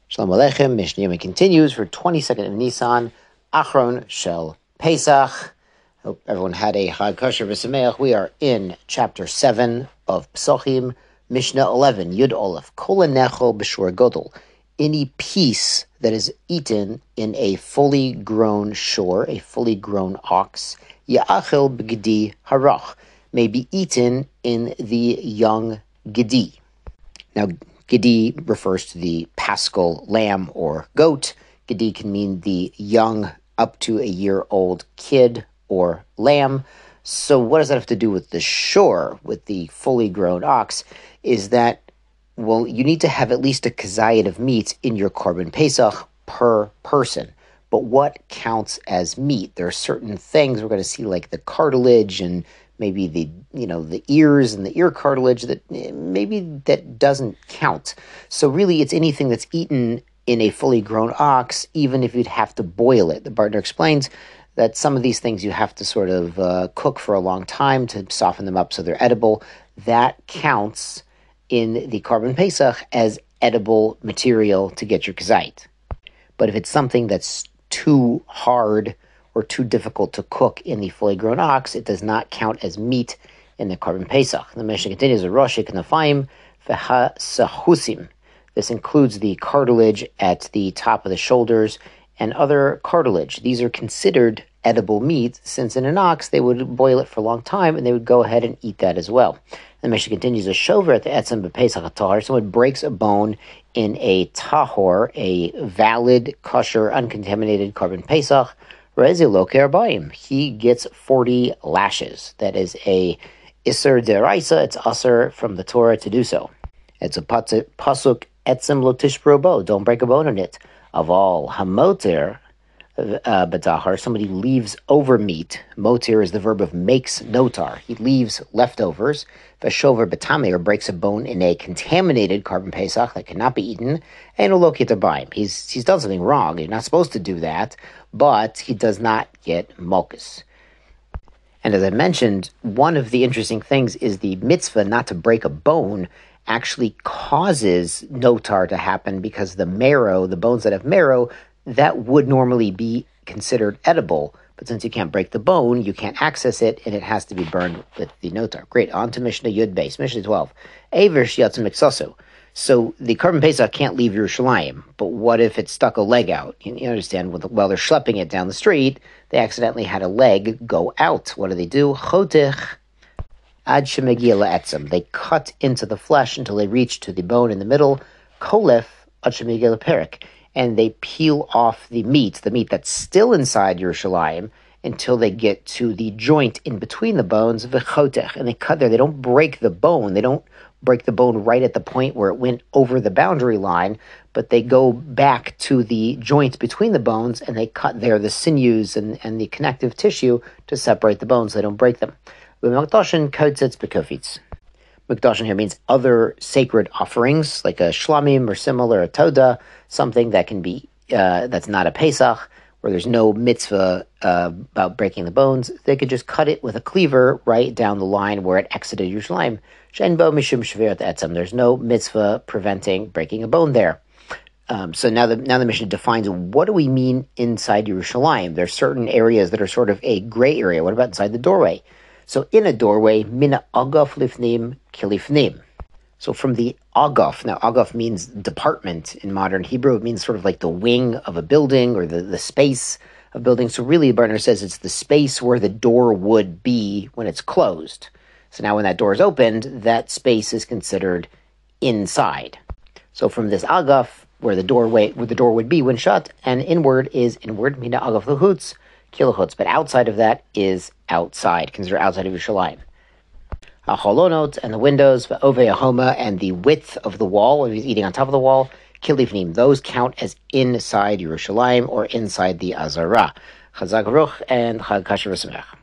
Shalom Aleichem. Mishnah Yoma continues for 22nd of Nisan, Achron Shel Pesach. Hope everyone had a Chag Kosher v'Sameach. We are in chapter 7 of Pesachim, Mishnah 11, Yud Olef. Kol nechol b'shur godol. Any piece that is eaten in a fully grown shore, a fully grown ox, ya'achel b'gedi harach, may be eaten in the young gedi. Now, gedi refers to the paschal lamb or goat. Gedi can mean the young, up to a year-old kid or lamb. So what does that have to do with the shore, with the fully grown ox? Is that, well, you need to have at least a kazayit of meat in your Korban Pesach per person. But what counts as meat? There are certain things we're going to see, like the cartilage and maybe the ears and the ear cartilage that maybe that doesn't count. So really, it's anything that's eaten in a fully grown ox, even if you'd have to boil it. The Bartner explains that some of these things you have to sort of cook for a long time to soften them up so they're edible. That counts in the Korban Pesach as edible material to get your kazait. But if it's something that's too hard or too difficult to cook in the fully grown ox, it does not count as meat in the Korban Pesach. The Mishnah continues, Rosh Knafayim v'hasahusim. This includes the cartilage at the top of the shoulders and other cartilage. These are considered edible meat, since in an ox they would boil it for a long time and they would go ahead and eat that as well. The Mishnah continues, a shover at the etzem b'Pesach tahor. Someone breaks a bone in a tahor, a valid, kosher, uncontaminated Korban Pesach. He gets 40 lashes. That is a Isser Deraisa. It's Asser from the Torah to do so. It's a pasuk etzem lo tishbro bo. Don't break a bone in it. Of all hamoter b'tahar, somebody leaves over meat. Motir is the verb of makes notar. He leaves leftovers. Veshover b'tameh, or breaks a bone in a contaminated Korban Pesach that cannot be eaten. And ulokitabayim. He's done something wrong. You're not supposed to do that, but he does not get malchus. And as I mentioned, one of the interesting things is the mitzvah not to break a bone actually causes notar to happen, because the marrow, the bones that have marrow, that would normally be considered edible. But since you can't break the bone, you can't access it, and it has to be burned with the notar. Great, on to Mishnah Yud Beis, Mishnah 12. Aver shiatzim miksaso. So the Korban Pesach can't leave Yerushalayim, but what if it stuck a leg out? You understand, while they're schlepping it down the street, they accidentally had a leg go out. What do? Chotich ad shemegia la'etzem. They cut into the flesh until they reach to the bone in the middle. Kolef ad shemegia la'perek. And they peel off the meat that's still inside Yerushalayim, until they get to the joint in between the bones, v'chotech, and they cut there. They don't break the bone. They don't break the bone right at the point where it went over the boundary line, but they go back to the joint between the bones, and they cut there the sinews and the connective tissue to separate the bones. They don't break them. Mikdashin kotzitz bekofitz. Mikdashin here means other sacred offerings, like a shlamim or similar, a toda, something that can be, that's not a Pesach, where there's no mitzvah about breaking the bones. They could just cut it with a cleaver right down the line where it exited Yerushalayim. She'en bo mishum shvirat etzem. There's no mitzvah preventing breaking a bone there. So now the Mishnah defines, what do we mean inside Yerushalayim? There are certain areas that are sort of a gray area. What about inside the doorway? So in a doorway, mina agaf lifnim kilifnim. So from the agaf, now agaf means department in modern Hebrew. It means sort of like the wing of a building, or the space of building. So really, Bartner says it's the space where the door would be when it's closed. So now when that door is opened, that space is considered inside. So from this agaf, where the door would be when shut, and inward is inward, mina agaf lehutz, kilahutz. But outside of that is outside, considered outside of Yerushalayim. Holonot, and the windows, ovei ahoma, and the width of the wall, if he's eating on top of the wall, kilifnim, those count as inside Yerushalayim or inside the Azara. Chazak Ruch and Chag Kosher v'Sameach.